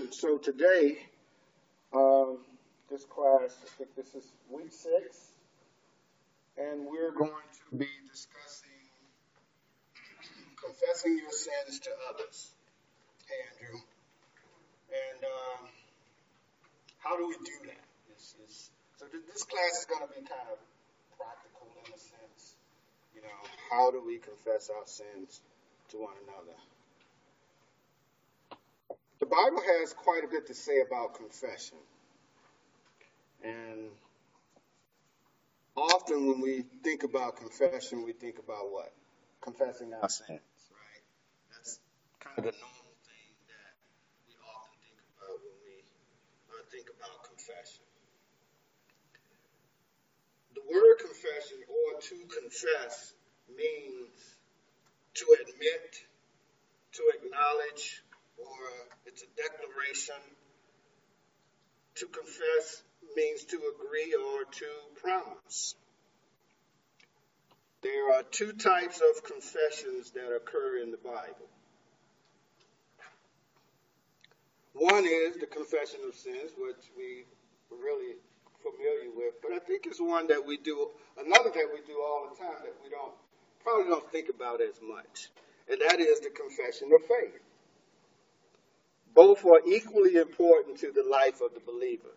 So today, this class, I think this is week 6, and we're going to be discussing confessing your sins to others. Hey, Andrew. And how do we do that? This class is going to be kind of practical in a sense. You know, how do we confess our sins to one another? The Bible has quite a bit to say about confession. And often when we think about confession, we think about what? Confessing our sins, right? That's kind of the normal thing that we often think about when we think about confession. The word confession, or to confess, means to admit, to acknowledge, or it's a declaration. To confess means to agree or to promise. There are 2 types of confessions that occur in the Bible. One is the confession of sins, which we are really familiar with, but I think it's one that we do, another that we do all the time that we probably don't think about as much, and that is the confession of faith. Both are equally important to the life of the believer.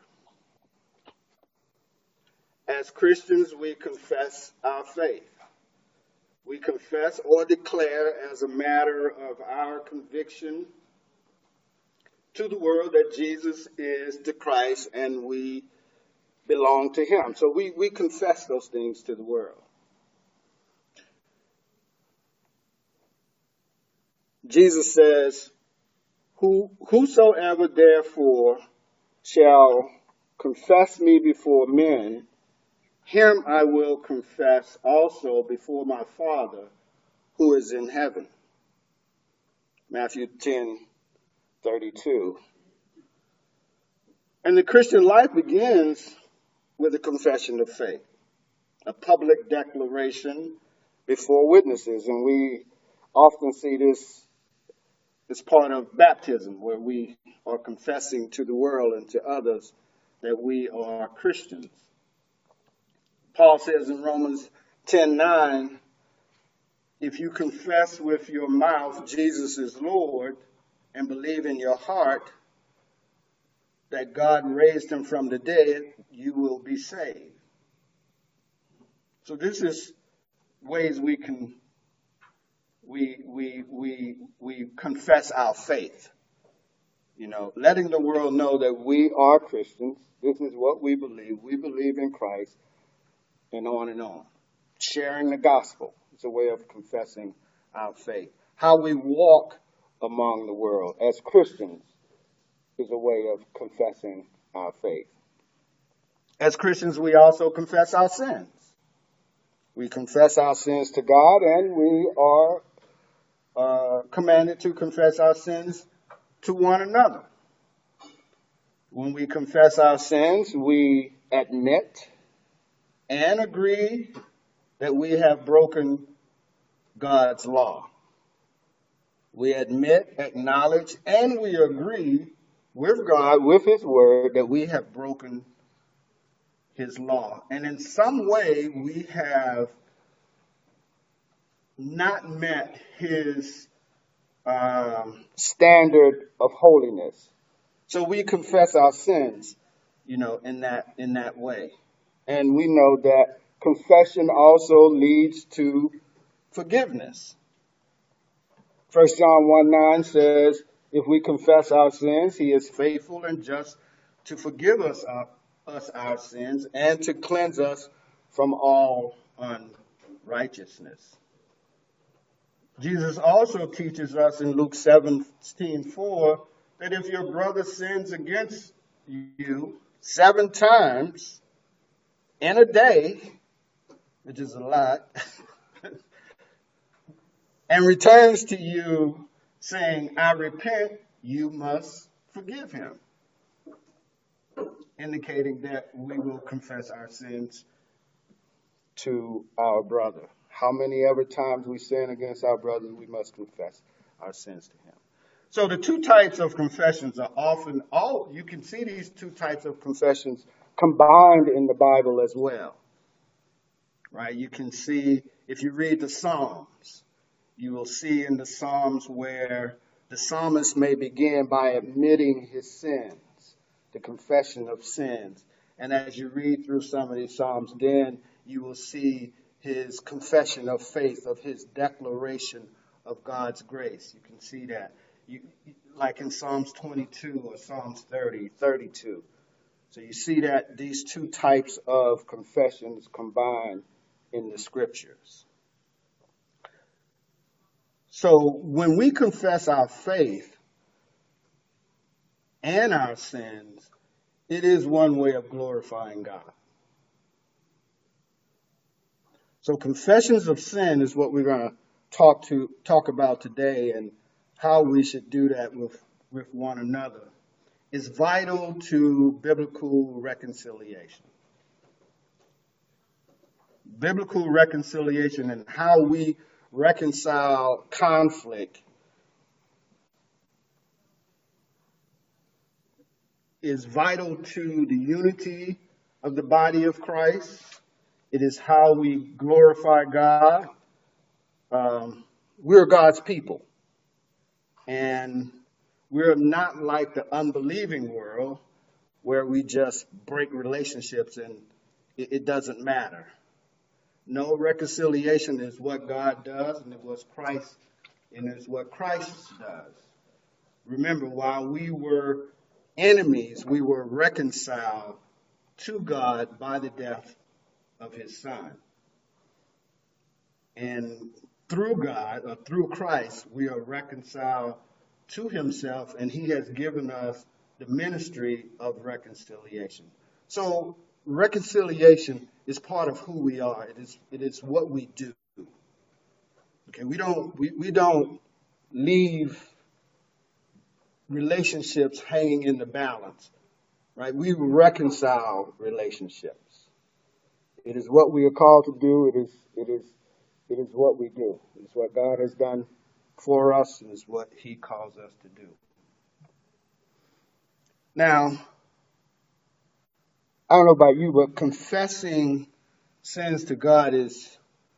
As Christians, we confess our faith. We confess or declare as a matter of our conviction to the world that Jesus is the Christ and we belong to him. So we confess those things to the world. Jesus says, whosoever therefore shall confess me before men, him I will confess also before my Father who is in heaven. Matthew 10:32. And the Christian life begins with a confession of faith, a public declaration before witnesses. And we often see this as part of baptism, where we are confessing to the world and to others that we are Christians. Paul says in Romans 10:9, if you confess with your mouth Jesus is Lord and believe in your heart that God raised him from the dead, you will be saved. So this is ways we confess our faith. You know, letting the world know that we are Christians. This is what we believe. We believe in Christ, and on and on. Sharing the gospel is a way of confessing our faith. How we walk among the world as Christians is a way of confessing our faith. As Christians, we also confess our sins. We confess our sins to God, and we are commanded to confess our sins to one another. When we confess our sins, we admit and agree that we have broken God's law. We admit, acknowledge, and we agree with God, with his word, that we have broken his law. And in some way, we have not met his standard of holiness. So we confess our sins, you know, in that way. And we know that confession also leads to forgiveness. 1 John 1:9 says, if we confess our sins, he is faithful and just to forgive us our sins and to cleanse us from all unrighteousness. Jesus also teaches us in Luke 17:4 that if your brother sins against you 7 times in a day, which is a lot, and returns to you saying, I repent, you must forgive him. Indicating that we will confess our sins to our brother. How many ever times we sin against our brother, we must confess our sins to him. So the two types of confessions are often, you can see these two types of confessions combined in the Bible as well, right? You can see, if you read the Psalms, you will see in the Psalms where the psalmist may begin by admitting his sins, the confession of sins. And as you read through some of these Psalms, then you will see his confession of faith, of his declaration of God's grace. You can see that. Like in Psalms 22 or Psalms 30, 32. So you see that these two types of confessions combined in the scriptures. So when we confess our faith and our sins, it is one way of glorifying God. So confessions of sin is what we're going to talk about today, and how we should do that with one another is vital to biblical reconciliation. Biblical reconciliation and how we reconcile conflict is vital to the unity of the body of Christ. It is how we glorify God. We're God's people. And we're not like the unbelieving world where we just break relationships and it doesn't matter. No, reconciliation is what God does, and it's what Christ does. Remember, while we were enemies, we were reconciled to God by the death of his Son. And through God, or through Christ, we are reconciled to himself, and he has given us the ministry of reconciliation. So reconciliation is part of who we are. It is what we do. Okay, we don't leave relationships hanging in the balance, right? We reconcile relationships. It is what we are called to do. It is what we do. It's what God has done for us, and it's what he calls us to do. Now, I don't know about you, but confessing sins to God is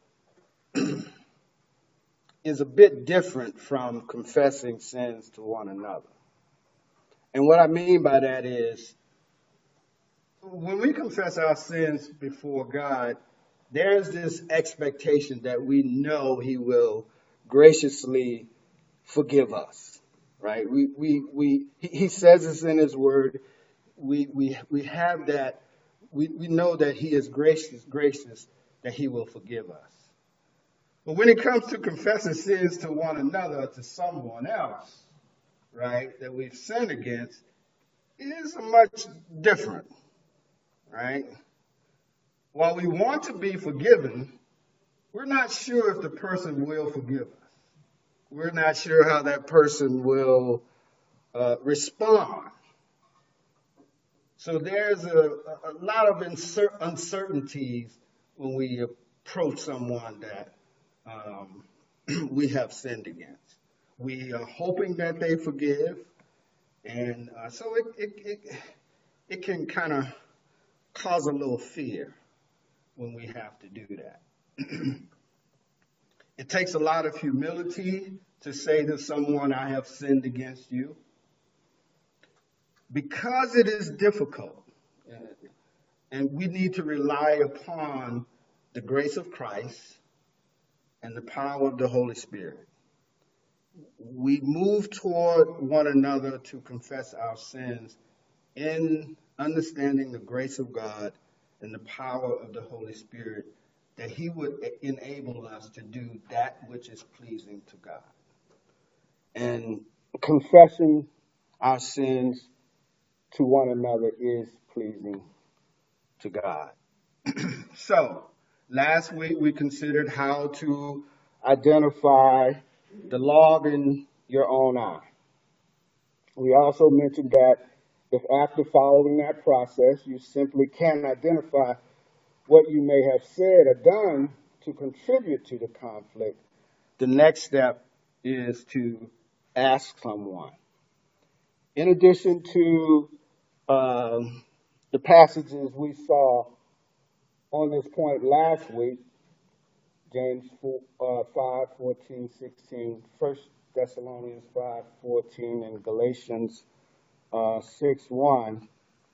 a bit different from confessing sins to one another. And what I mean by that is, when we confess our sins before God, there's this expectation that we know he will graciously forgive us, right? He says this in his word. We have that. We know that he is gracious, that he will forgive us. But when it comes to confessing sins to one another, to someone else, right, that we've sinned against, it is much different, right? While we want to be forgiven, we're not sure if the person will forgive us. We're not sure how that person will respond. So there's a lot of uncertainties when we approach someone that we have sinned against. We are hoping that they forgive, and so it can kind of cause a little fear when we have to do that. It takes a lot of humility to say to someone, I have sinned against you. Because it is difficult, and we need to rely upon the grace of Christ and the power of the Holy Spirit. We move toward one another to confess our sins in understanding the grace of God and the power of the Holy Spirit, that he would enable us to do that which is pleasing to God. And confessing our sins to one another is pleasing to God. So, last week we considered how to identify the log in your own eye. We also mentioned that if after following that process you simply can't identify what you may have said or done to contribute to the conflict, the next step is to ask someone. In addition to the passages we saw on this point last week, James 5, 14, 16, 1 Thessalonians 5, 14, and Galatians 6, 1.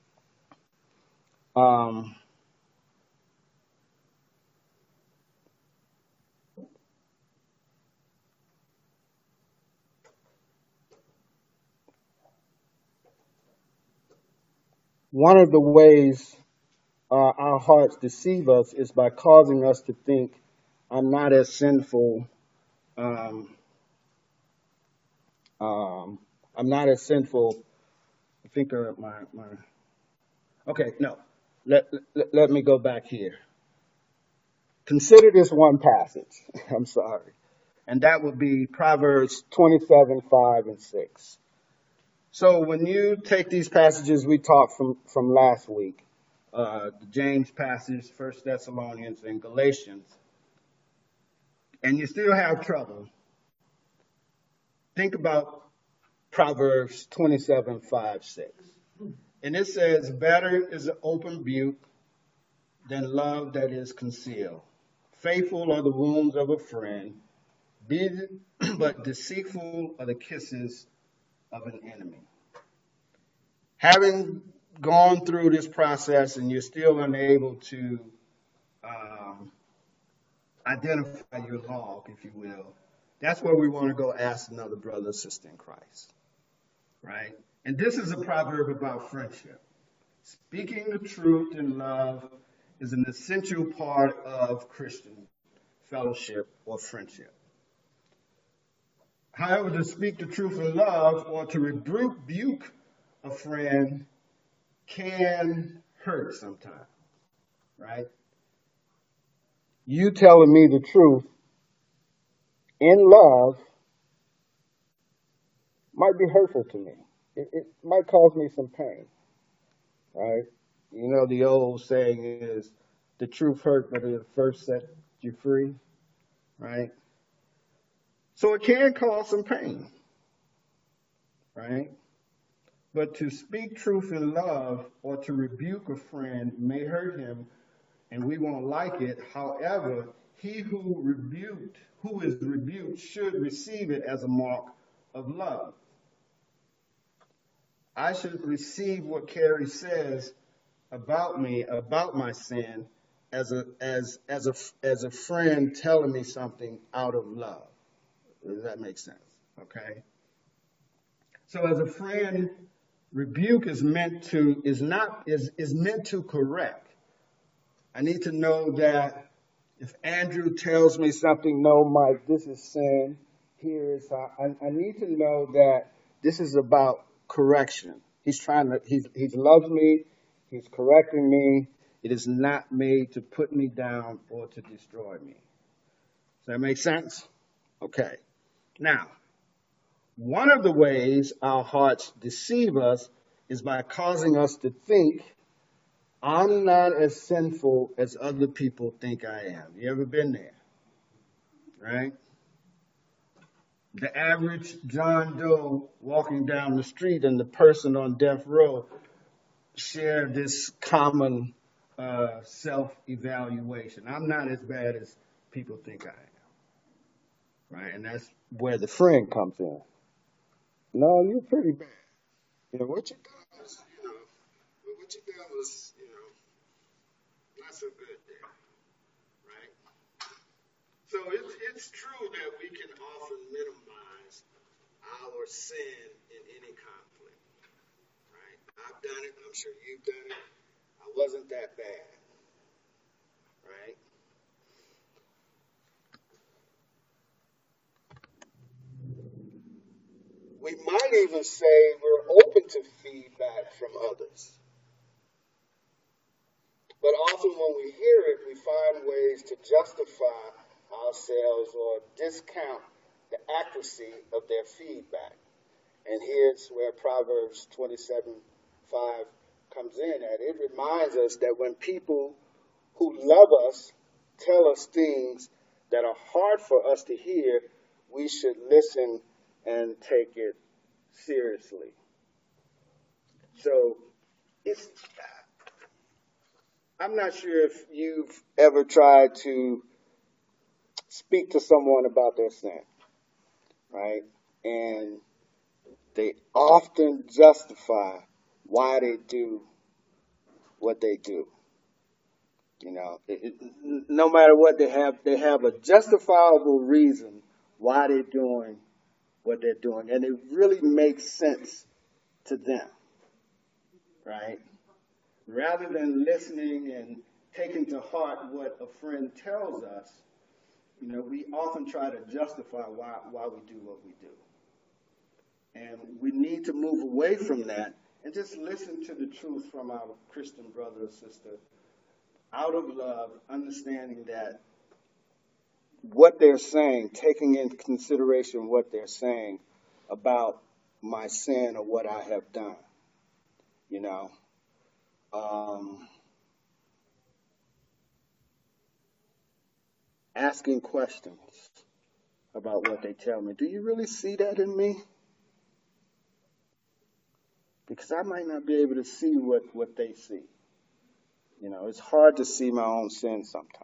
One of the ways our hearts deceive us is by causing us to think, I'm not as sinful. I'm not as sinful. I think okay, no. Let me go back here. Consider this one passage. I'm sorry. And that would be Proverbs 27, 5, and 6. So when you take these passages we talked from last week, the James passage, 1 Thessalonians, and Galatians, and you still have trouble, think about Proverbs 27, 5, 6. And it says, better is an open rebuke than love that is concealed. Faithful are the wounds of a friend, but deceitful are the kisses of an enemy. Having gone through this process and you're still unable to identify your log, if you will, that's where we want to go ask another brother or sister in Christ, right? And this is a proverb about friendship. Speaking the truth in love is an essential part of Christian fellowship or friendship. However, to speak the truth in love or to rebuke a friend can hurt sometimes, right? You telling me the truth in love might be hurtful to me. It might cause me some pain, right? You know, the old saying is, the truth hurt, but it first set you free, right? So it can cause some pain, right? But to speak truth in love or to rebuke a friend may hurt him, and we won't like it. However, he who is rebuked, should receive it as a mark of love. I should receive what Carrie says about me, about my sin, as a friend telling me something out of love. Does that make sense? Okay. So as a friend, rebuke is meant to correct. I need to know that if Andrew tells me something, no, Mike, this is sin. Here is how I need to know that this is about correction. He loves me. He's correcting me. It is not made to put me down or to destroy me. Does that make sense? Okay. Now, one of the ways our hearts deceive us is by causing us to think, I'm not as sinful as other people think I am. You ever been there? Right? The average John Doe walking down the street and the person on death row share this common self-evaluation. I'm not as bad as people think I am. Right? And that's where the friend comes in. No, you're pretty bad. What you done was, not so good there. Right? So it's true that we can often minimize our sin in any conflict. Right? I've done it. I'm sure you've done it. I wasn't that bad. Right? We might even say we're open to feedback from others. But often when we hear it, we find ways to justify ourselves or discount the accuracy of their feedback. And here's where Proverbs 27:5 comes in at. It reminds us that when people who love us tell us things that are hard for us to hear, we should listen and take it seriously. So it's, I'm not sure if you've ever tried to speak to someone about their sin, right? And they often justify why they do what they do. You know, no matter what they have a justifiable reason why they're doing what they're doing, and it really makes sense to them, right? Rather than listening and taking to heart what a friend tells us, you know, we often try to justify why we do what we do. And we need to move away from that and just listen to the truth from our Christian brother or sister out of love, understanding that what they're saying, taking into consideration what they're saying about my sin or what I have done, you know. Asking questions about what they tell me. Do you really see that in me? Because I might not be able to see what they see. You know, it's hard to see my own sin sometimes.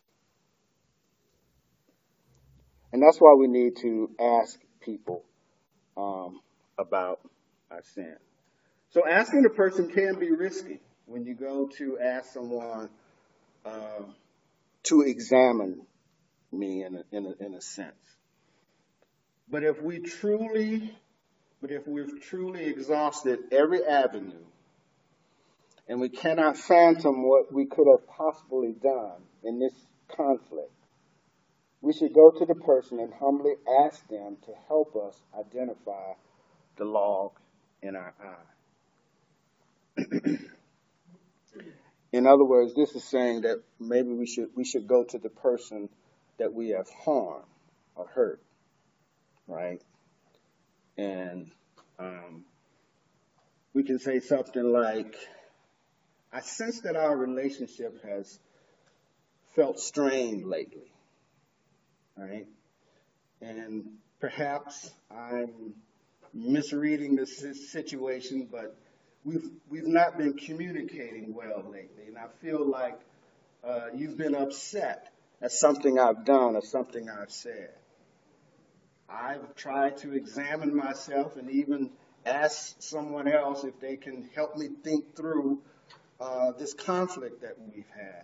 And that's why we need to ask people about our sin. So asking a person can be risky when you go to ask someone to examine me in a sense. But if we've truly exhausted every avenue and we cannot fathom what we could have possibly done in this conflict, we should go to the person and humbly ask them to help us identify the log in our eye. In other words, this is saying that maybe we should go to the person that we have harmed or hurt, right? And we can say something like, I sense that our relationship has felt strained lately, right? And perhaps I'm misreading the situation, but we've not been communicating well lately, and I feel like you've been upset at something I've done or something I've said. I've tried to examine myself and even ask someone else if they can help me think through this conflict that we've had.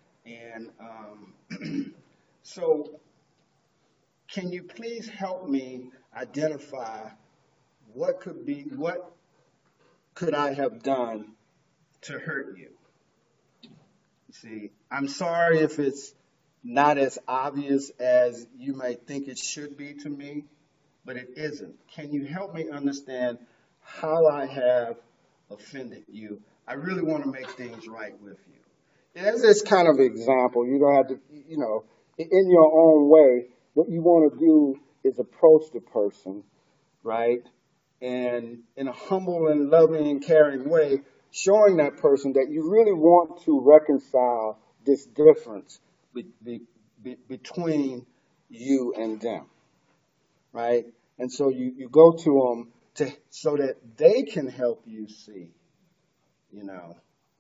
And so can you please help me identify what could I have done to hurt you? You see, I'm sorry if it's not as obvious as you might think it should be to me, but it isn't. Can you help me understand how I have offended you? I really want to make things right with you. As this kind of example, you don't have to, you know, in your own way, what you want to do is approach the person, right? And in a humble and loving and caring way, showing that person that you really want to reconcile this difference between you and them, right? And so you go to them so that they can help you see, you know,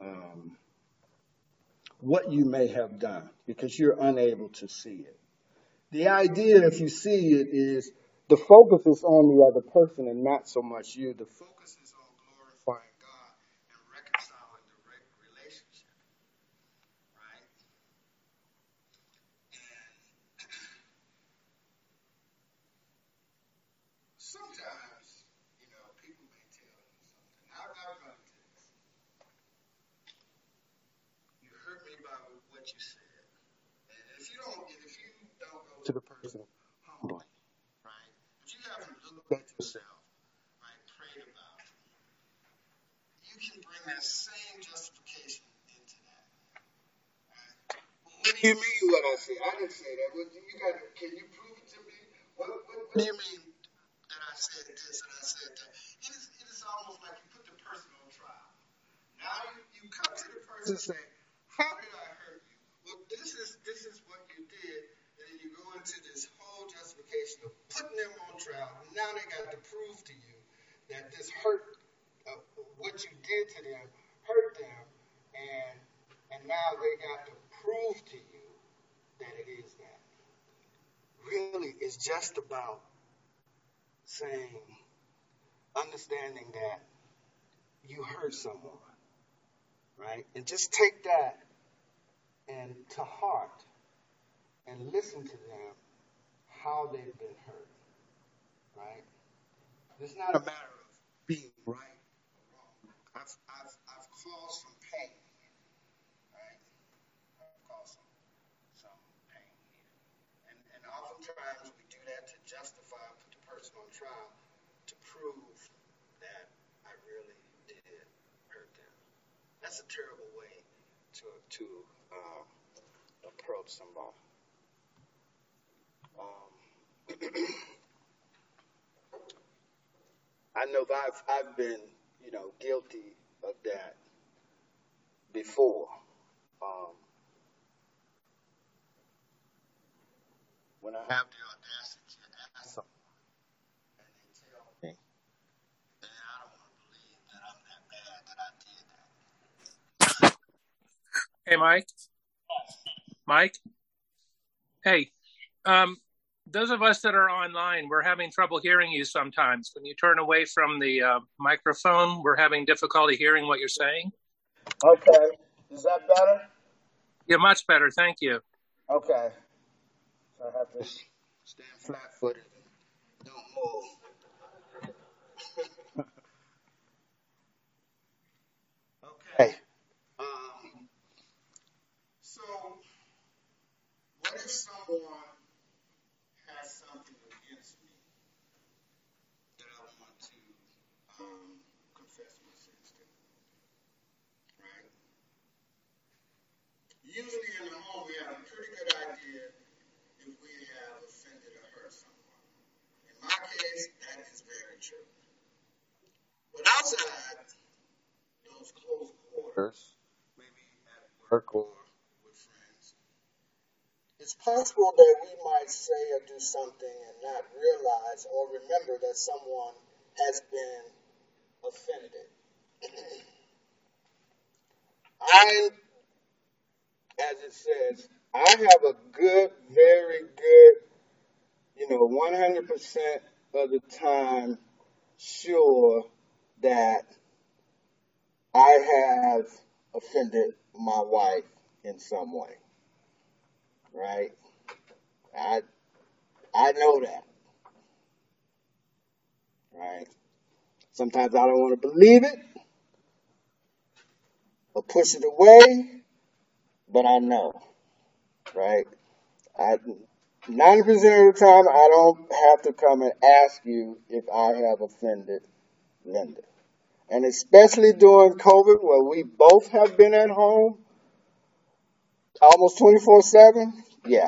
what you may have done because you're unable to see it. The idea, if you see it, is the focus is on the other person and not so much you. The focus is on glorifying God and reconciling the relationship, right? And sometimes, you know, people may tell you something. I've run into this. You hurt me by what you said. And if you don't go to the person humbly, right? If you haven't looked at yourself, right, prayed about it, you can bring that same justification into that. Right? What do you mean what I said? I didn't say that. Can you prove it to me? What do you mean that I said this and I said that? It is almost like you put the person on trial. Now you come to the person and say, how did I hurt you? Well, this is what you did. And then you go into this whole justification of putting them on trial. Now they got to prove to you that this hurt, what you did to them, hurt them, and now they got to prove to you that it is that. Really, it's just about saying, understanding that you hurt someone, right? And just take that and to heart and listen to them how they've been hurt, right? It's not a matter of being right or wrong. I've caused some pain, right? I've caused some pain here. And oftentimes we do that to justify, put the person on trial to prove that I really did hurt them. That's a terrible way to approach somebody. I know I've been, guilty of that before. When I have the audacity to ask someone and they tell me, and I don't want to believe that I'm that bad that I did that. Hey, Mike. Mike. Hey, those of us that are online, we're having trouble hearing you sometimes. When you turn away from the microphone, we're having difficulty hearing what you're saying. Okay. Is that better? Yeah, much better. Thank you. Okay. So I have to stand flat-footed and don't move. Okay. So, what if someone has something against me that I want to confess my sins to? Right? Usually in the home, we have a pretty good idea if we have offended or hurt someone. In my case, that is very true. But outside those close quarters, maybe at work or with friends, it's possible that we might say or do something and not realize or remember that someone has been offended. As it says, I have a good, very good, 100% of the time sure that I have offended my wife in some way, right? I know that, right? Sometimes I don't want to believe it or push it away, but I know, right? 90% of the time, I don't have to come and ask you if I have offended Linda. And especially during COVID, where we both have been at home almost 24/7, yeah.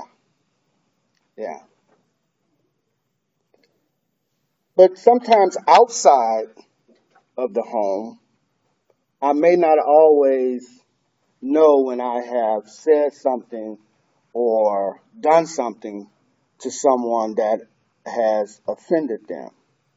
But sometimes outside of the home, I may not always know when I have said something or done something to someone that has offended them.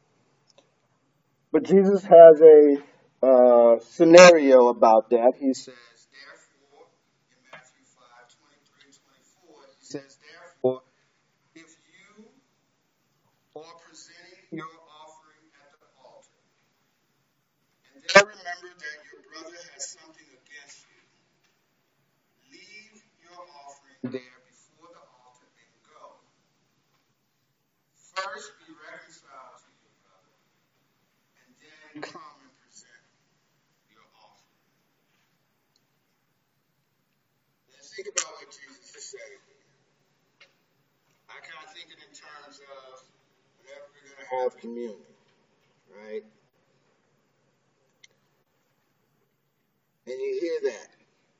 But Jesus has a scenario about that. He says, therefore, in Matthew 5:23-24, he says, therefore, if you are presenting your offering at the altar, and there remember that your brother has something against you, leave your offering there before the altar and go. First be reconciled to your brother, and then come and present your offering. Let's think about what Jesus is saying. I kind of think it in terms of whenever we're going to have communion, right? And you hear that.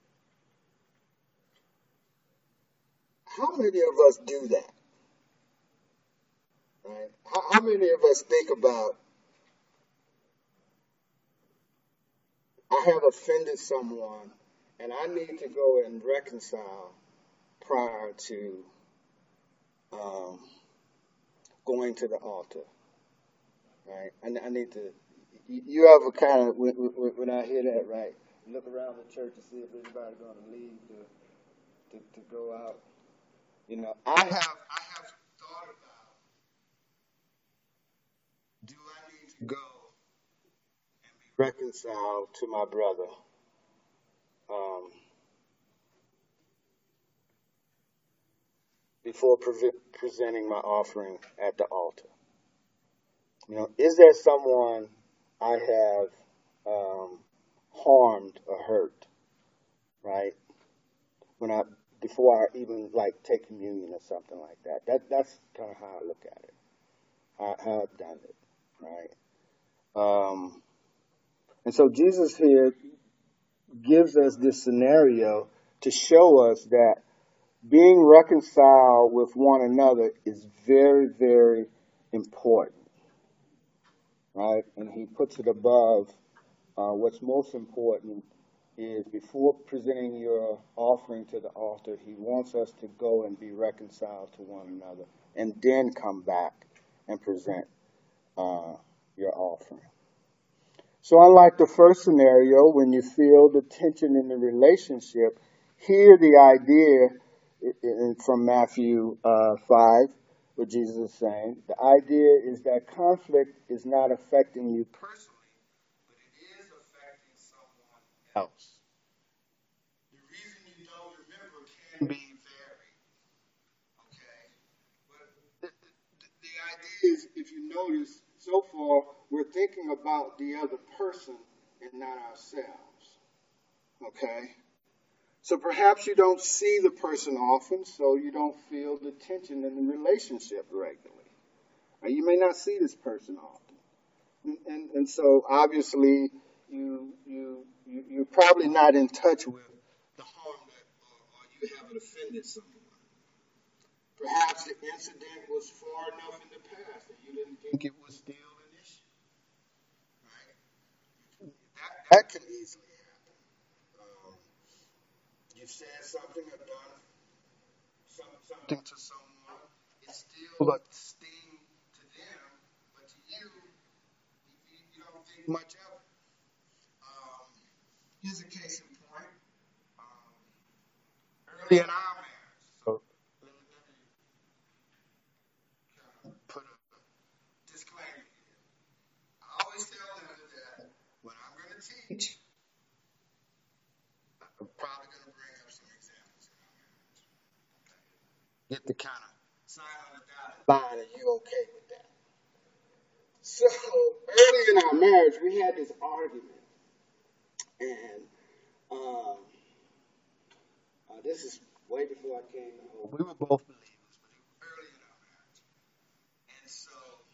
How many of us do that? Right? How many of us think about, I have offended someone and I need to go and reconcile prior to um, going to the altar, right? I need to. You ever kind of when I hear that, right? Look around the church to see if anybody's going to leave to go out. I have thought about, do I need to go and be reconciled to my brother um, before presenting my offering at the altar? Is there someone I have harmed or hurt, right? When I Before I even like take communion or something like that. That's kind of how I look at it. How I've done it, right? And so Jesus here gives us this scenario to show us that being reconciled with one another is very, very important, right? And he puts it above what's most important is before presenting your offering to the altar, he wants us to go and be reconciled to one another and then come back and present your offering. So unlike the first scenario, when you feel the tension in the relationship, here the idea from Matthew 5, what Jesus is saying, the idea is that conflict is not affecting you personally, but it is affecting someone else. The reason you don't remember can be varied, okay? But the idea is, if you notice, so far, we're thinking about the other person and not ourselves, okay? So perhaps you don't see the person often, so you don't feel the tension in the relationship regularly. You may not see this person often. And so obviously you're probably not in touch with the harm that, or you haven't offended someone. Perhaps the incident was far enough in the past that you didn't think it was still an issue. Right? That can easily happen. You've said something or done something to someone, it's still a sting to them, but to you don't think much of it. Here's a case in point. Early in our marriage, so let me kind of put a disclaimer here. I always tell them that when I'm going to teach, I'm probably going to bring up some examples in our marriage. Get the kind of sign on the dotted line, are you okay with that? So early in our marriage, we had this argument, and um, this is way before I came to hope. We were both believers, but it was early in our marriage, and so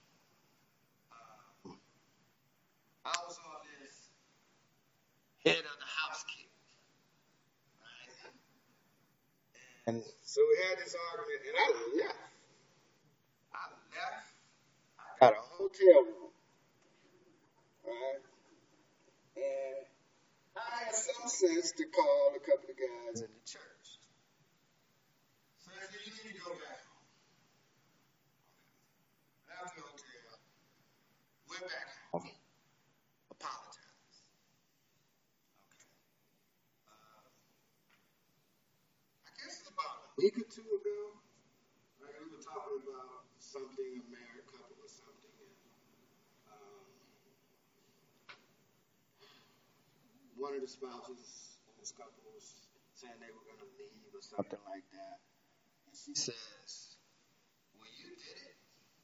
I was on this head of the house kick, right? And so we had this argument, and I left. I got a hotel room, right? And I had some sense to call a couple of guys in the church. So I said, you need to go back home. Left the hotel, went back home, apologized. Okay. I guess it's about a week or two ago, right? We were talking about something, a married couple or something, and one of the spouses in this couple was saying they were going to leave or something like that. And she says, well, you did it,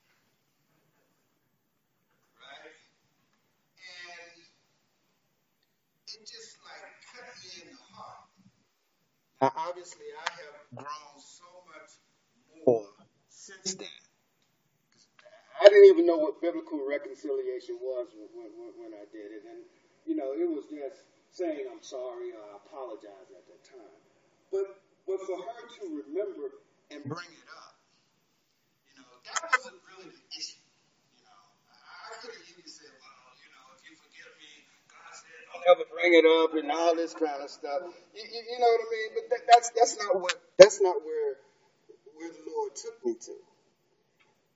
right? And it just like cut me in the heart. Now, obviously, I have grown so much more since then. I didn't even know what biblical reconciliation was when I did it. And, it was just saying I'm sorry or I apologize at that time. But for her to remember and bring it up, that wasn't really the issue. I could have even said, well, if you forgive me, God said, don't ever bring it up and all this kind of stuff. You know what I mean? But that's not where the Lord took me to.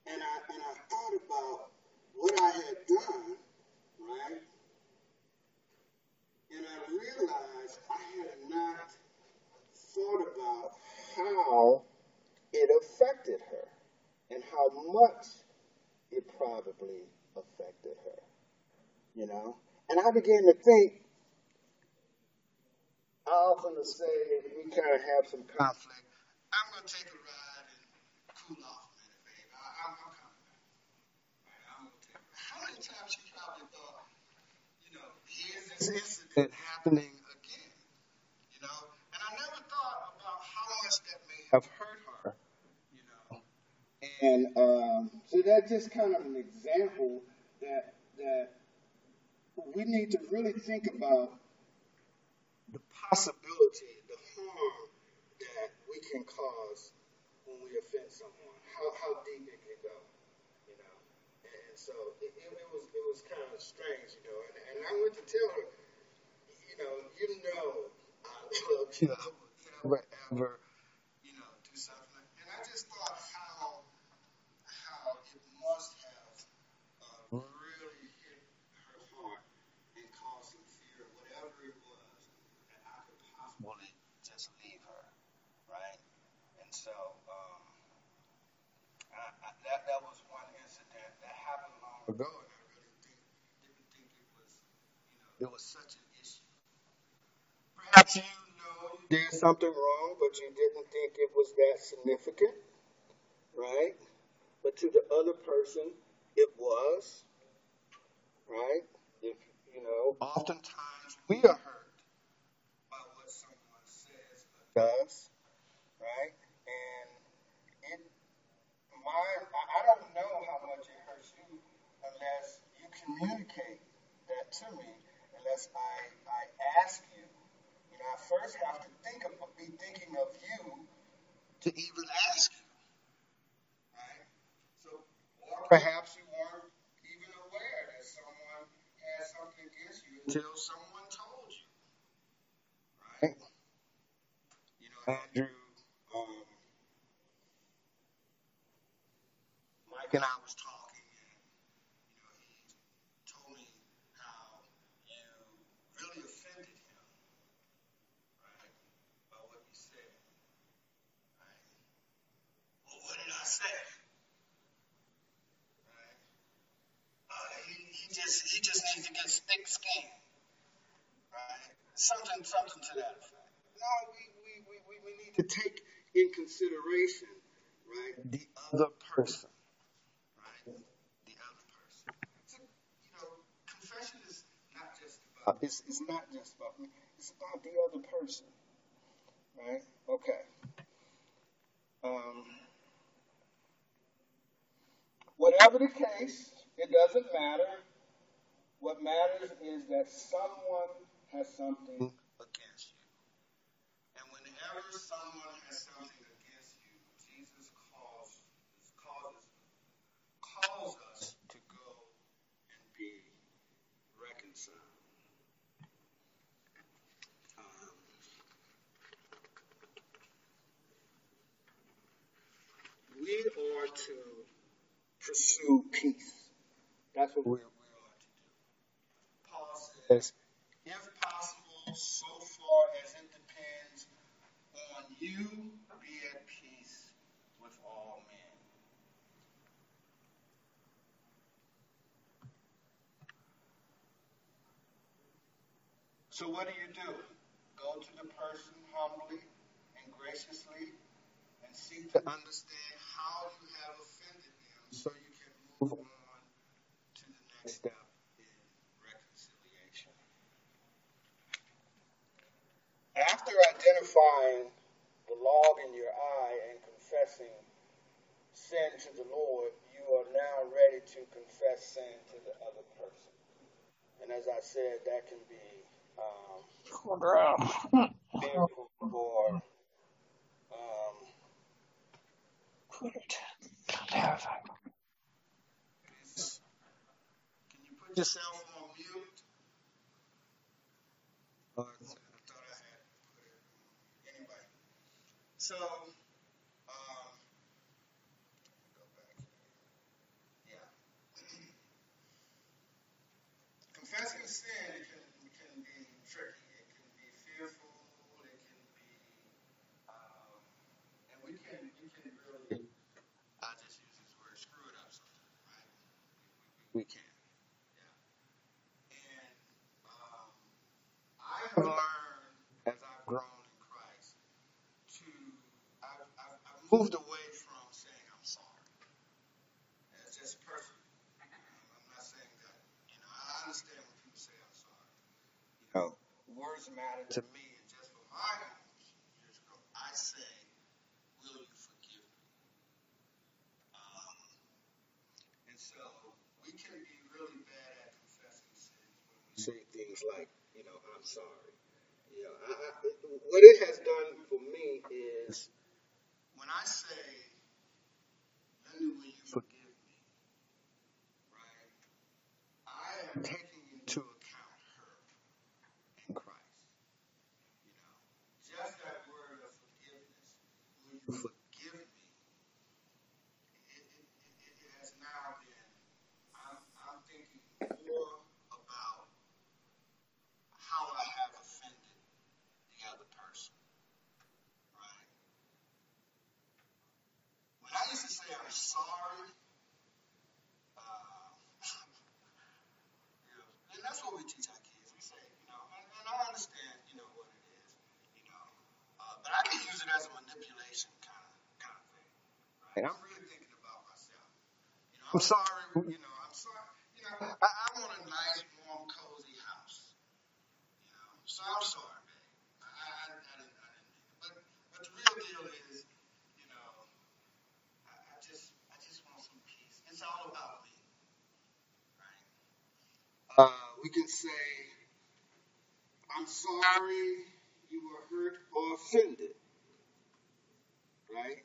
And I thought about what I had done, right? And I realized I had not thought about how it affected her and how much it probably affected her, you know? And I began to think, I often say we kind of have some conflict. I'm going to take a ride and cool off a minute, babe. I'm coming back. Right, I'm going to take a ride. How many times you probably thought, here's this incident happening again, you know? And I never thought about how much that may have hurt her, you know? And so that's just kind of an example that we need to really think about the possibility, the harm that we can cause when we offend someone, how deep it can go, you know. And so it was kind of strange, you know. And I went to tell her, I love you. I would never ever, do something. And I just thought how it must have really hit her heart and caused some fear, whatever it was, that I could possibly just leave her, right? And so that was one incident that happened long ago, and I really didn't think it was such an issue. Perhaps you know you did something wrong, but you didn't think it was that significant, right? But to the other person, it was, right? If oftentimes we are hurt by what someone says or does, right? And it, I don't know how much it hurts you unless you communicate that to me, unless I ask you. I first have to be thinking of you to even ask you, right? So, or perhaps you weren't even aware that someone had something against you until someone told you, right? Andrew, um, Mike and I was talking, and he told me how you really offended him, right, by what you said, right? Well, what did I say? Right? He just needs to get thick skin, right? Something to that effect. No, we need to take in consideration, right, the other person, right? The other person. So, confession is not just about it's not just about me. It's about the other person, right? Okay. Um, whatever the case, it doesn't matter. What matters is that someone has something against you. And whenever someone has something against you, Jesus calls us to go and be reconciled. Um, we are to pursue peace. That's what we are to do. Paul says, if possible, so far as it depends on you, be at peace with all men. So what do? Go to the person humbly and graciously and seek to understand how you have offended them so you can move on to the next step in reconciliation. After identifying the log in your eye and confessing sin to the Lord, you are now ready to confess sin to the other person. And as I said, that can be painful or can you put yourself on mute? I thought I had put it. Anyway, so go back here. sin, it can be tricky. It can be fearful. It can be, and we can really, I just use this word, screw it up sometimes, right? We can. Yeah. And I have learned as I've grown in Christ to, I've moved away from saying I'm sorry. That's just perfect. I'm not saying that. I understand when people say I'm sorry. Words matter to me, and just for my own years ago, I say, will you forgive me? And so we can be really bad at confessing sins when we say things like, I'm sorry. What it has done for me is when I say, Lenny, will you forgive me? Right? I am taking into account her in Christ. Just that word of forgiveness. Will you forgive me? It has now been, I'm thinking more about how I have offended the other person. Right? When I used to say I'm sorry, and that's what we teach our kids. We say, and I understand, what it is, but I can use it as a manipulation kind of thing. Right? And I'm really thinking about myself. I'm sorry, I'm sorry. I want a nice, warm, cozy house. So I'm sorry, babe. I didn't mean it. But the real deal is, I just want some peace. It's all about me, right? We can say, I'm sorry you were hurt or offended, right?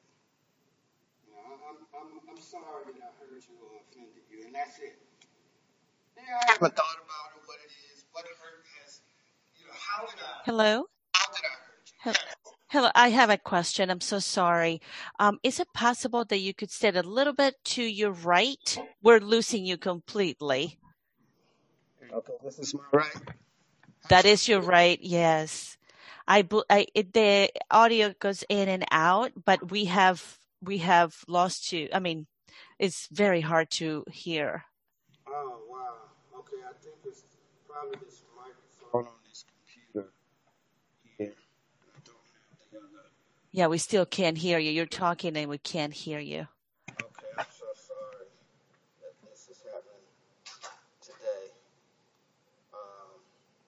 I'm sorry that I hurt you or offended you, and that's it. Yeah, I haven't thought about it, what it is, what hurt has, Hello? how did I hurt you? Hel- Yeah. Hello, I have a question. I'm so sorry. Is it possible that you could stand a little bit to your right? We're losing you completely. Okay, this is my right. That is your right, yes. The audio goes in and out, but we have lost you. I mean, it's very hard to hear. Oh, wow. Okay, I think it's probably this microphone on this computer here. I don't have the other. Yeah, we still can't hear you. You're talking and we can't hear you. Okay, I'm so sorry that this is happening today. Um,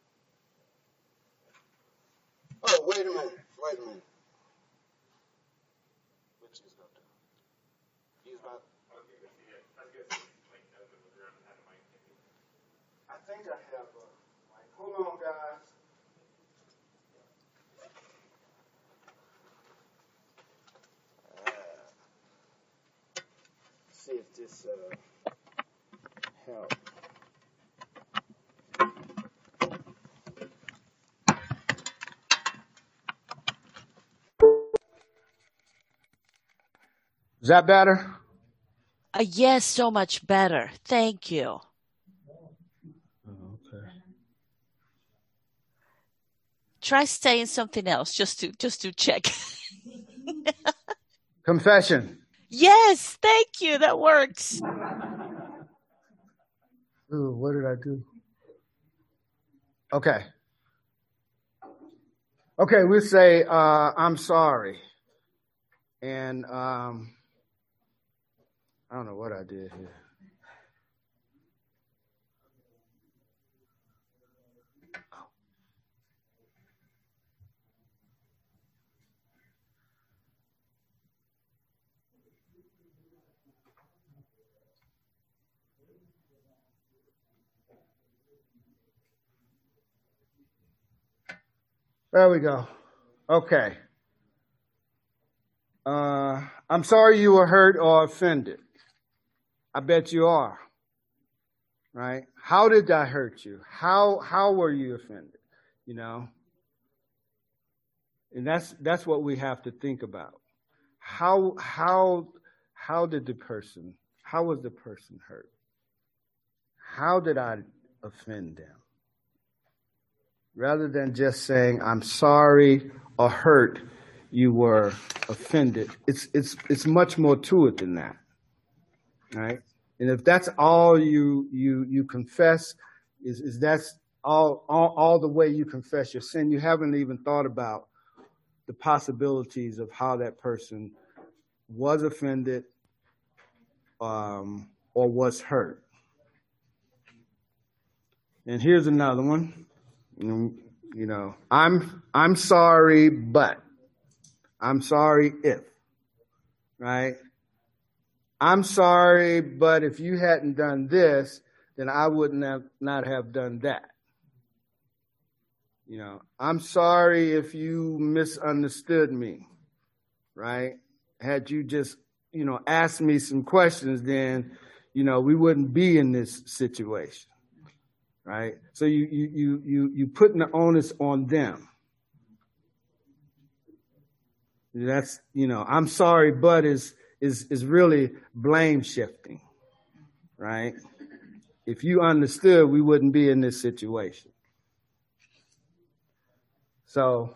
oh, wait a minute. What you gonna do? He's about. I think I have a. Hold on, guys. See if this helps. Is that better? Yes, so much better. Thank you. Okay. Try saying something else just to check. Confession. Yes, thank you. That works. Ooh, what did I do? Okay. Okay, we'll say, I'm sorry. And I don't know what I did here. There we go. Okay. I'm sorry you were hurt or offended. I bet you are. Right? How did I hurt you? How were you offended? And that's what we have to think about. How was the person hurt? How did I offend them? rather than just saying, I'm sorry or hurt you were offended. It's much more to it than that, right? And if that's all you confess, is that's all the way you confess your sin, you haven't even thought about the possibilities of how that person was offended or was hurt. And here's another one. You know, I'm sorry, but I'm sorry if, right? I'm sorry, but if you hadn't done this, then I wouldn't have not have done that. You know, I'm sorry if you misunderstood me, right? Had you just, you know, asked me some questions, then, you know, we wouldn't be in this situation, right? So you putting the onus on them. That's, you know, I'm sorry, but is really blame shifting, right? If you understood, we wouldn't be in this situation. So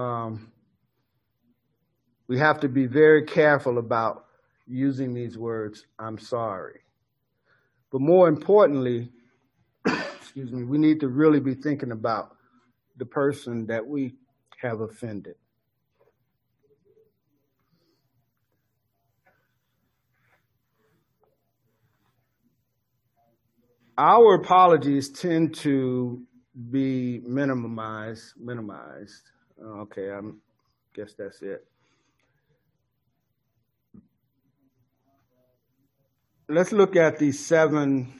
we have to be very careful about using these words, I'm sorry. But more importantly, excuse me, we need to really be thinking about the person that we have offended. Our apologies tend to be minimized. Okay, I guess that's it. Let's look at these 7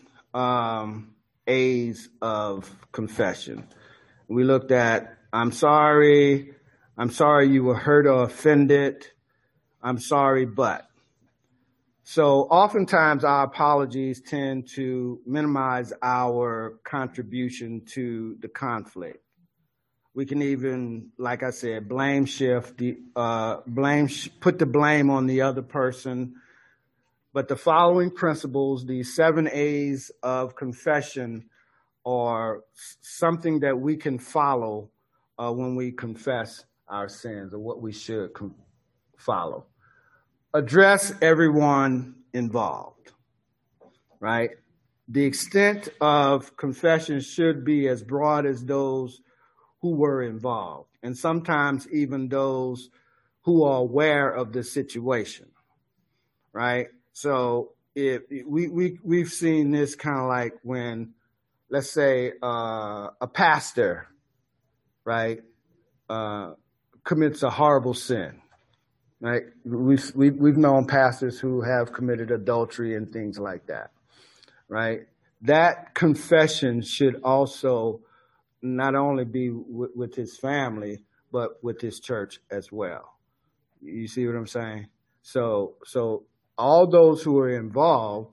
A's of confession. We looked at, I'm sorry you were hurt or offended, I'm sorry, but. So oftentimes our apologies tend to minimize our contribution to the conflict. We can even, like I said, blame shift, put the blame on the other person. But the following principles, the 7 A's of confession, are something that we can follow when we confess our sins, or what we should follow. Address everyone involved, right? The extent of confession should be as broad as those who were involved, and sometimes even those who are aware of the situation, right? So if we've seen this kind of like when, let's say, a pastor, right, commits a horrible sin. Right, we've known pastors who have committed adultery and things like that. Right, that confession should also not only be with his family, but with his church as well. You see what I'm saying? So all those who are involved,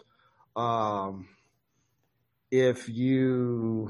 if your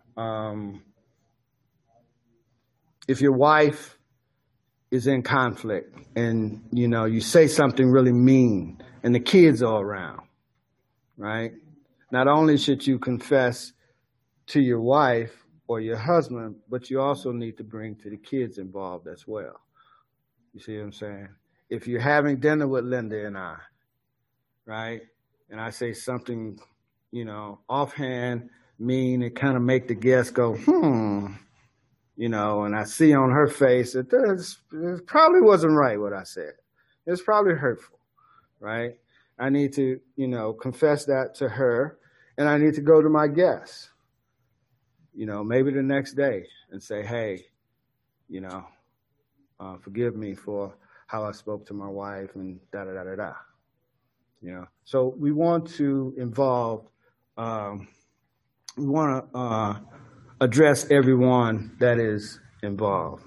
wife is in conflict and, you know, you say something really mean and the kids are around, right? Not only should you confess to your wife or your husband, but you also need to bring to the kids involved as well. You see what I'm saying? If you're having dinner with Linda and I, right, and I say something, you know, offhand, mean, it kind of make the guest go, you know, and I see on her face that it probably wasn't right what I said. It's probably hurtful, right? I need to, you know, confess that to her, and I need to go to my guests, you know, maybe the next day and say, hey, you know, forgive me for how I spoke to my wife and da-da-da-da-da. You know, so we want to involve, we want to address everyone that is involved.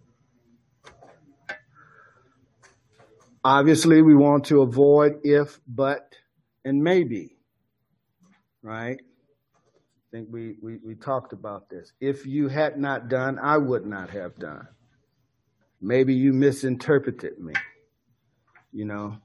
Obviously, we want to avoid if, but, and maybe, right? I think we talked about this. If you had not done, I would not have done. Maybe you misinterpreted me, you know?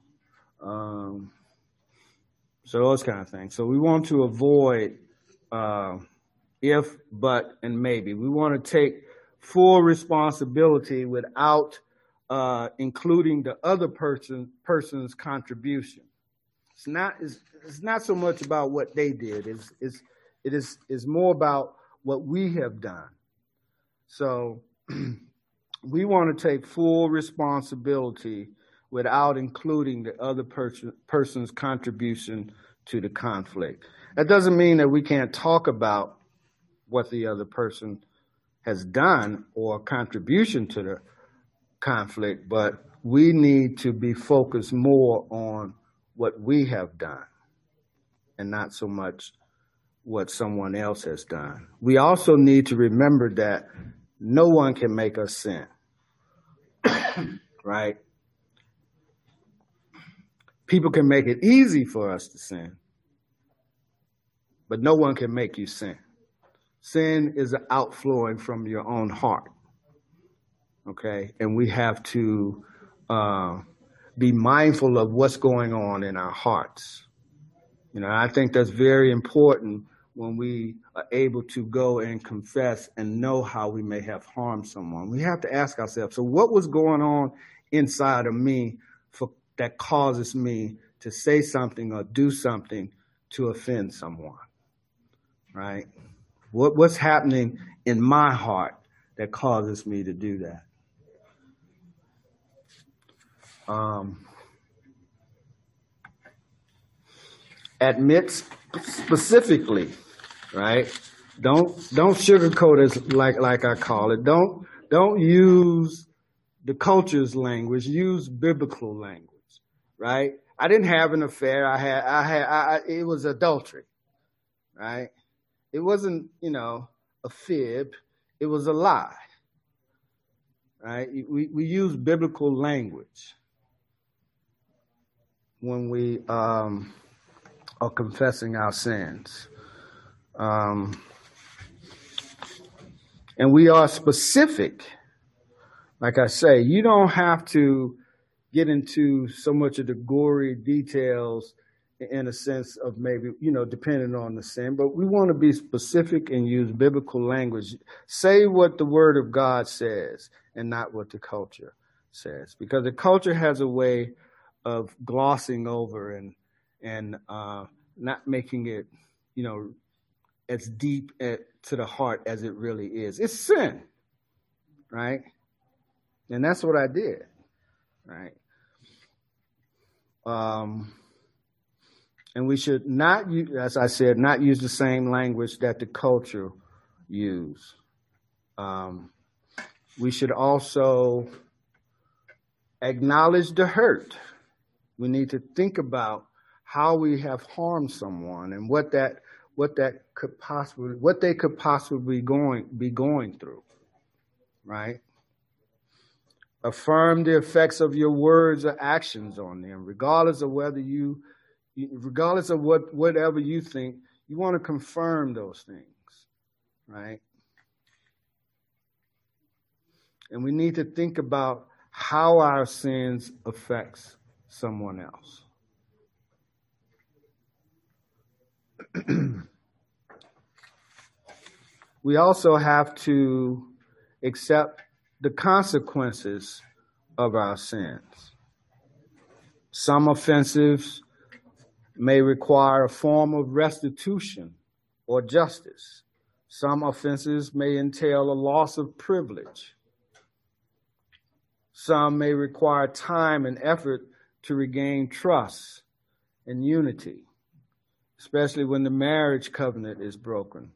So those kind of things. So we want to avoid if, but, and maybe. We want to take full responsibility without including the other person's contribution. It's not so much about what they did. It is more about what we have done. So we want to take full responsibility without including the other person's contribution to the conflict. That doesn't mean that we can't talk about what the other person has done or contribution to the conflict, but we need to be focused more on what we have done and not so much what someone else has done. We also need to remember that no one can make us sin, right? People can make it easy for us to sin, but no one can make you sin. Sin is an outflowing from your own heart, okay? And we have to be mindful of what's going on in our hearts. You know, I think that's very important when we are able to go and confess and know how we may have harmed someone. We have to ask ourselves, so what was going on inside of me that causes me to say something or do something to offend someone, right? What's happening in my heart that causes me to do that? Admit specifically, right? Don't sugarcoat it like I call it. Don't use the culture's language. Use biblical language, right? I didn't have an affair. It was adultery, right? It wasn't, a fib. It was a lie, right? We use biblical language when we are confessing our sins. And we are specific. Like I say, you don't have to get into so much of the gory details in a sense of maybe, depending on the sin, but we want to be specific and use biblical language. Say what the Word of God says and not what the culture says, because the culture has a way of glossing over and not making it, as deep to the heart as it really is. It's sin, right? And that's what I did, right? And we should not, as I said, not use the same language that the culture use. We should also acknowledge the hurt. We need to think about how we have harmed someone and what they could possibly be going through, right? Affirm the effects of your words or actions on them, regardless of whatever you think. You want to confirm those things, right? And we need to think about how our sins affects someone else. We also have to accept the consequences of our sins. Some offenses may require a form of restitution or justice. Some offenses may entail a loss of privilege. Some may require time and effort to regain trust and unity, especially when the marriage covenant is broken.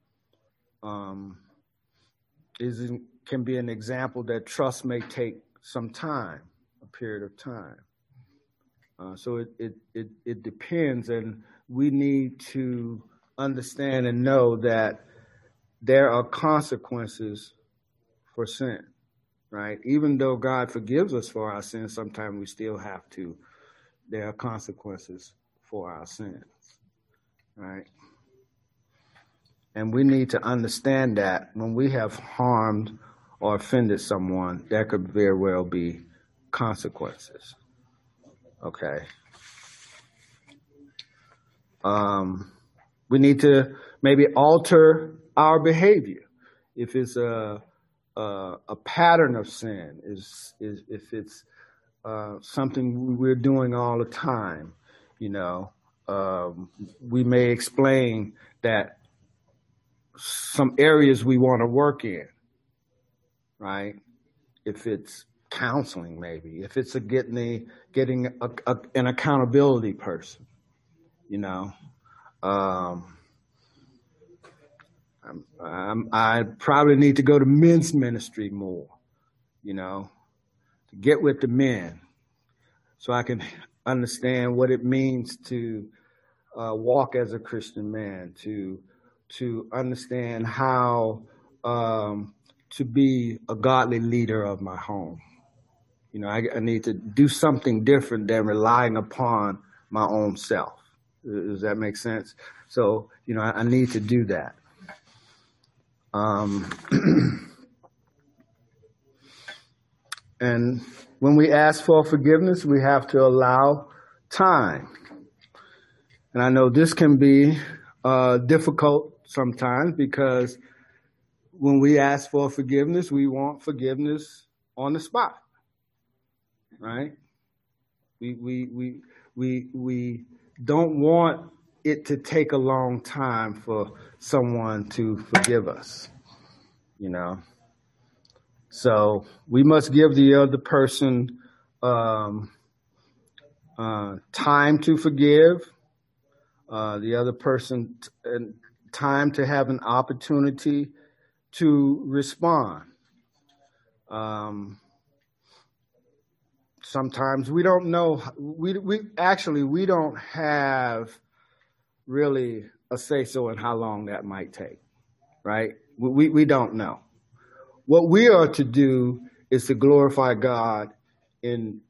Can be an example that trust may take some time, a period of time. So it depends, and we need to understand and know that there are consequences for sin, right? Even though God forgives us for our sins, sometimes we still have to. There are consequences for our sins, right? And we need to understand that when we have harmed or offended someone, there could very well be consequences. Okay. We need to maybe alter our behavior, if it's a pattern of sin, if it's something we're doing all the time, we may explain that some areas we want to work in, right? If it's counseling, maybe if it's getting an accountability person, I probably need to go to men's ministry more, to get with the men so I can understand what it means to walk as a Christian man, to understand how to be a godly leader of my home. I need to do something different than relying upon my own self. Does that make sense? So, I need to do that. And when we ask for forgiveness, we have to allow time. And I know this can be difficult sometimes because when we ask for forgiveness, we want forgiveness on the spot, right? We don't want it to take a long time for someone to forgive us, So we must give the other person time to forgive, the other person time to have an opportunity to respond. Sometimes we don't know. We don't have really a say-so in how long that might take, right? We don't know. What we are to do is to glorify God in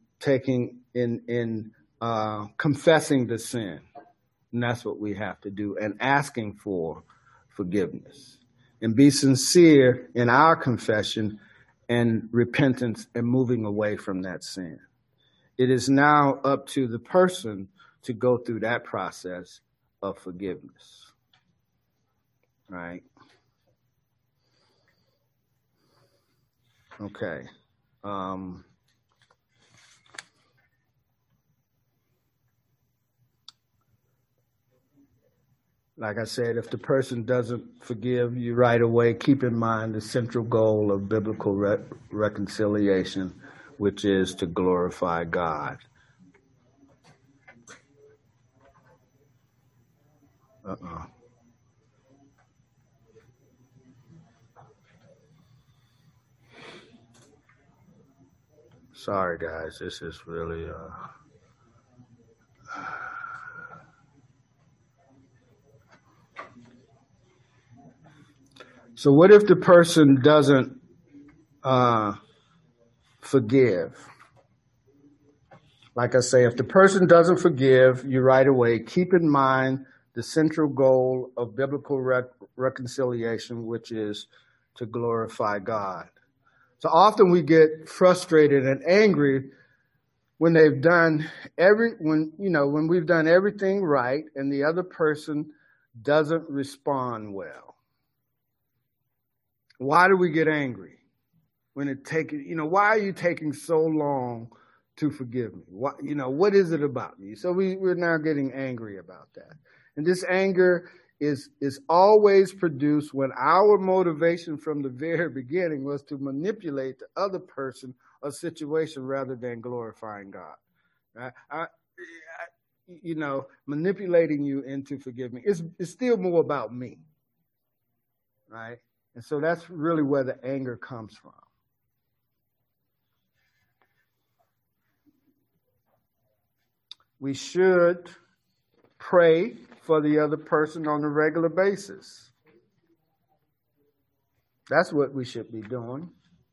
confessing the sin. And that's what we have to do, and asking for forgiveness. And be sincere in our confession and repentance and moving away from that sin. It is now up to the person to go through that process of forgiveness, right? Okay. Like I said, if the person doesn't forgive you right away, keep in mind the central goal of biblical reconciliation, which is to glorify God. Sorry, guys. This is really... So what if the person doesn't forgive? Like I say, if the person doesn't forgive you right away, keep in mind the central goal of biblical reconciliation, which is to glorify God. So often we get frustrated and angry when we've done everything right and the other person doesn't respond well. Why do we get angry? Why are you taking so long to forgive me? What is it about me? So we're now getting angry about that. And this anger is always produced when our motivation from the very beginning was to manipulate the other person or situation rather than glorifying God. Right? Manipulating you into forgiving me. It's still more about me. Right? And so that's really where the anger comes from. We should pray for the other person on a regular basis. That's what we should be doing.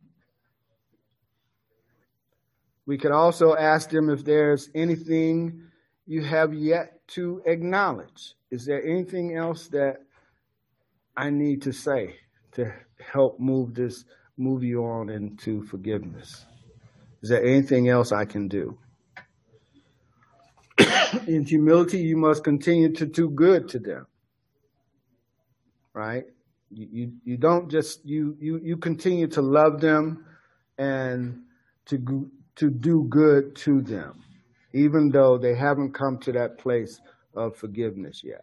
We could also ask them if there's anything you have yet to acknowledge. Is there anything else that I need to say to help move you on into forgiveness? Is there anything else I can do? In humility, you must continue to do good to them. Right? You don't just you continue to love them and to do good to them, even though they haven't come to that place of forgiveness yet.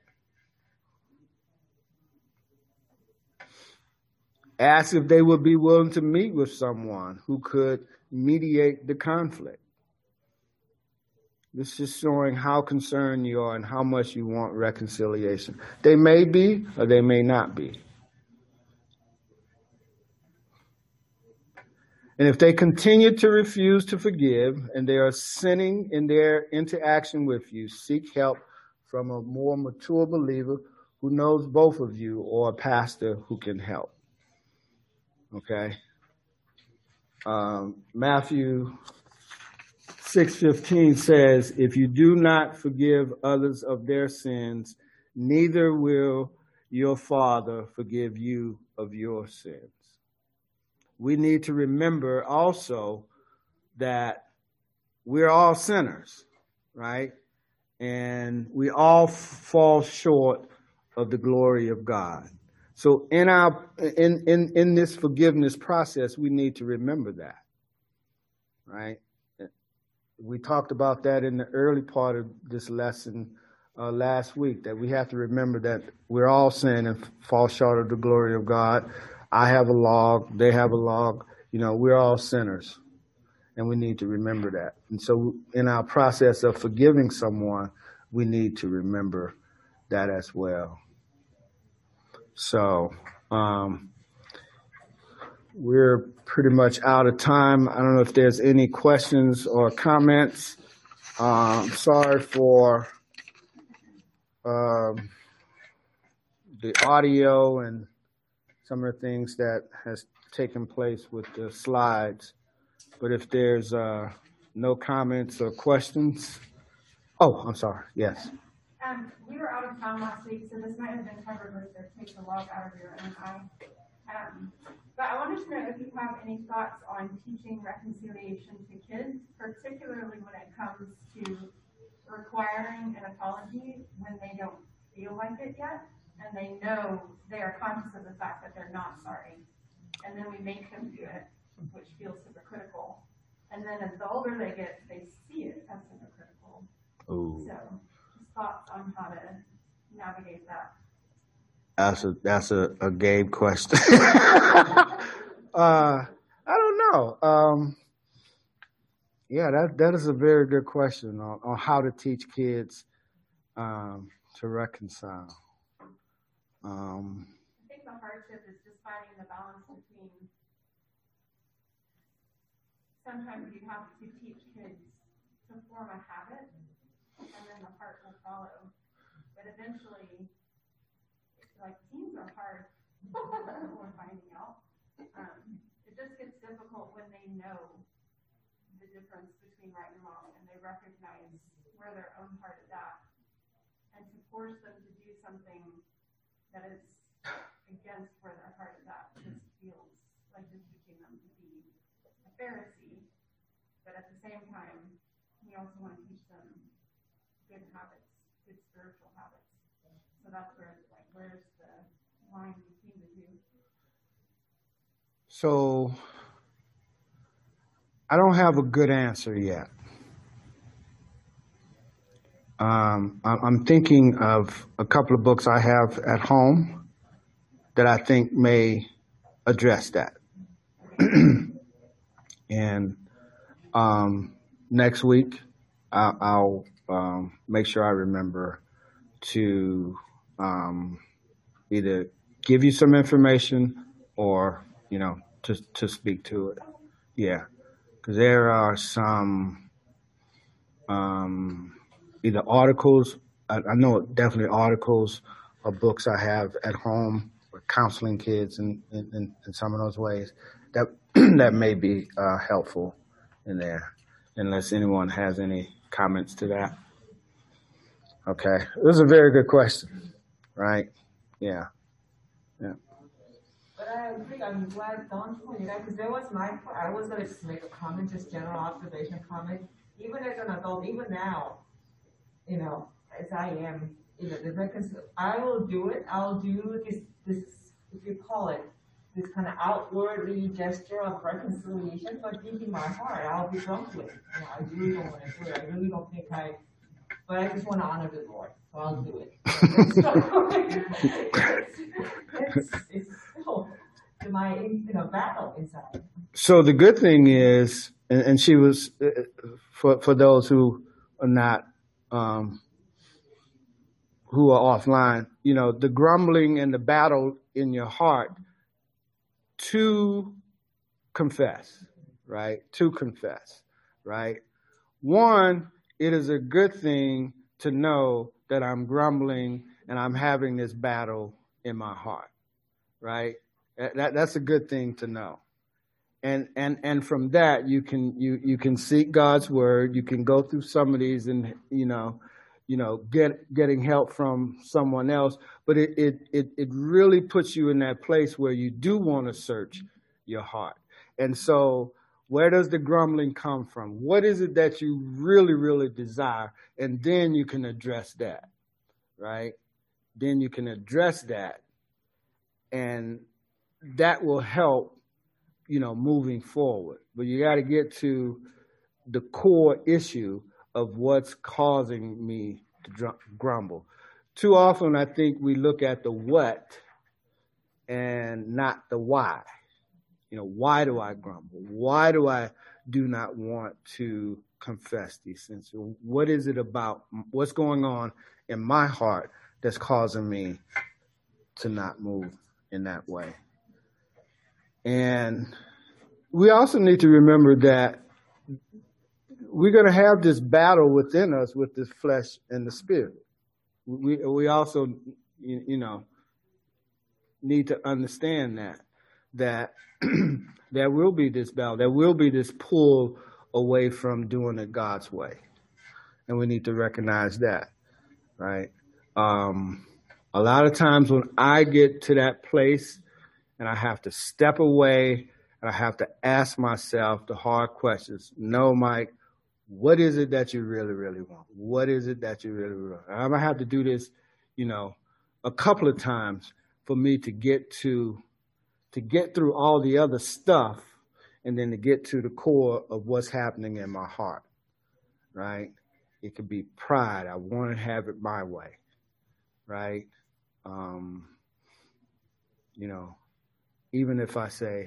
Ask if they would be willing to meet with someone who could mediate the conflict. This is showing how concerned you are and how much you want reconciliation. They may be or they may not be. And if they continue to refuse to forgive and they are sinning in their interaction with you, seek help from a more mature believer who knows both of you or a pastor who can help. Okay? Matthew 6:15 says, if you do not forgive others of their sins, neither will your Father forgive you of your sins. We need to remember also that we're all sinners, right? And we all fall short of the glory of God. So in this forgiveness process, we need to remember that, right? We talked about that in the early part of this lesson last week, that we have to remember that we're all sin and fall short of the glory of God. I have a log, they have a log, we're all sinners, and we need to remember that. And so in our process of forgiving someone, we need to remember that as well. So we're pretty much out of time. I don't know if there's any questions or comments. Sorry for the audio and some of the things that has taken place with the slides. But if there's no comments or questions. Oh, I'm sorry. Yes. We were out of town last week, so this might have been covered with the take the log out of your own eye. But I wanted to know if you have any thoughts on teaching reconciliation to kids, particularly when it comes to requiring an apology when they don't feel like it yet, and they know they are conscious of the fact that they're not sorry. And then we make them do it, which feels hypocritical. And then as the older they get, they see it as hypocritical. Ooh. So just thoughts on how to navigate that. That's a Gabe question. I don't know. Yeah, that is a very good question on how to teach kids to reconcile. I think the hardship is just finding the balance between sometimes you have to teach kids to form a habit and then the heart will follow. But eventually, like teens are hard, we're finding out. It just gets difficult when they know the difference between right and wrong and they recognize where their own heart is at. And to force them to do something that is against where their heart is at just feels like just teaching them to be a Pharisee. But at the same time, we also want to teach them good habits, good spiritual habits. So that's where it's like, where's the line between the two? So I don't have a good answer yet. I'm thinking of a couple of books I have at home that I think may address that. And next week, I'll make sure I remember to either give you some information or, to speak to it. Yeah, because there are some either articles, I know definitely articles or books I have at home for counseling kids in some of those ways that that may be helpful in there, unless anyone has any comments to that. Okay, this is a very good question, right? Yeah. But I think I'm glad Don pointed out, because there was I was going to make a comment, just general observation comment. Even as an adult, even now, as I am, I will do it. I'll do this if you call it, this kind of outwardly gesture of reconciliation, but deep in my heart, I'll be grumbling. I really don't want to do it. I really don't think but I just want to honor the Lord, so I'll do it. It's still my battle inside. So the good thing is, and she was, for those who are not, who are offline, the grumbling and the battle in your heart to confess, right? To confess, right? One, it is a good thing to know that I'm grumbling and I'm having this battle in my heart, right? That's a good thing to know. And from that, you can seek God's word. You can go through some of these and, getting help from someone else. But it really puts you in that place where you do want to search your heart. And so where does the grumbling come from? What is it that you really, really desire? And then you can address that, right? Then you can address that. And that will help, moving forward. But you got to get to the core issue of what's causing me to grumble. Too often, I think we look at the what and not the why. Why do I grumble? Why do I do not want to confess these sins? What is it about? What's going on in my heart that's causing me to not move in that way? And we also need to remember that we're going to have this battle within us with this flesh and the spirit. We also, need to understand that there will be this battle. There will be this pull away from doing it God's way. And we need to recognize that, right? A lot of times when I get to that place and I have to step away and I have to ask myself the hard questions. No, Mike, what is it that you really, really want? What is it that you really, really want? I'm going to have to do this, a couple of times for me to get through all the other stuff and then to get to the core of what's happening in my heart, right? It could be pride. I want to have it my way, right? Even if I say,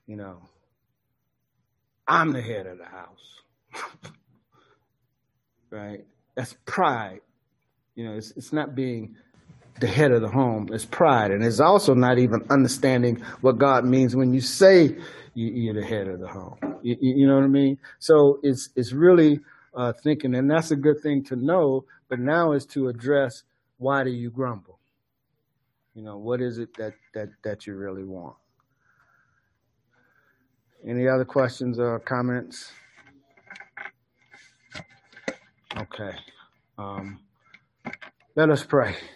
I'm the head of the house, right? That's pride. It's not being the head of the home. It's pride. And it's also not even understanding what God means when you say you're the head of the home. You know what I mean? So it's really thinking, and that's a good thing to know, but now is to address, why do you grumble? What is it that you really want? Any other questions or comments? Okay. Let us pray.